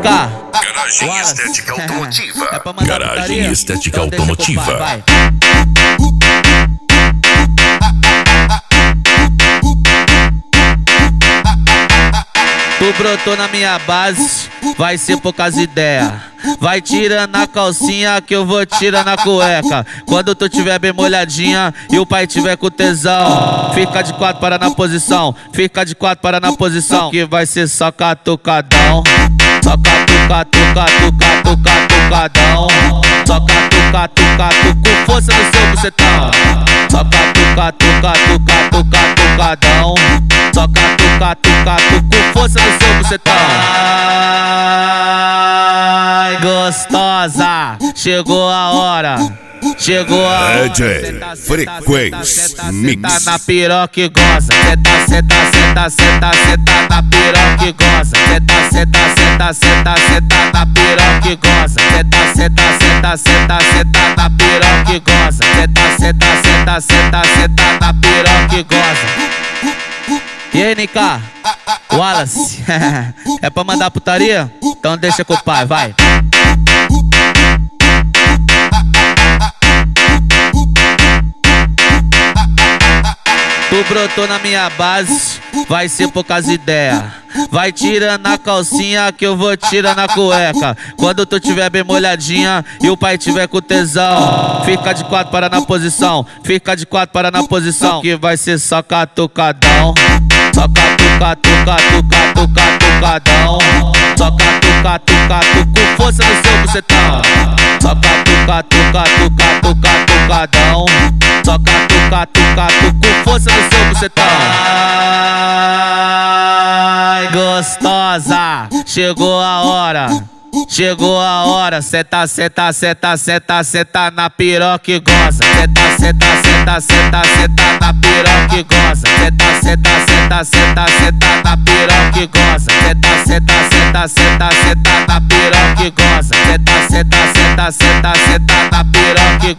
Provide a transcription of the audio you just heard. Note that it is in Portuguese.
Garagem Estética Automotiva. É pra mandar Garagem putaria? Estética Então deixa com o pai, Automotiva. vai. Tu brotou na minha base, vai ser poucas ideias. Vai tirando a calcinha que eu vou tirando a cueca. Quando tu tiver bem molhadinha e o pai tiver com tesão, fica de quatro para na posição, fica de quatro para na posição, que vai ser só catucadão. Só catucadão. Só catucadão com força no seu bucetão. Só catucadão. Só catucado com força no seu bucetão. Ai, gostosa, chegou a hora. Chegou a hora. DJ Frequência Mix. Senta na piroca e goza. Senta na piroca e goza. Senta na piroca e goza. Senta na piroca e goza. Senta na piroca e goza. E aí, NK, Wallace, é pra mandar putaria? Então deixa com o pai, vai. Tu brotou na minha base, vai ser poucas ideias. Vai tirando a calcinha que eu vou tirando a cueca. Quando tu tiver bem molhadinha e o pai tiver com tesão, fica de quatro para na posição, fica de quatro para na posição, que vai ser só catucadão. Só catucadão. Só catucado com força no seu bucetão. Só catucadão. Só catucado com força no seu bucetão. Ai, gostosa, chegou a hora. Chegou a hora, senta na piroca e goza. Senta na piroca e goza. Senta na piroca e goza. Senta na piroca e goza. Senta na piroca e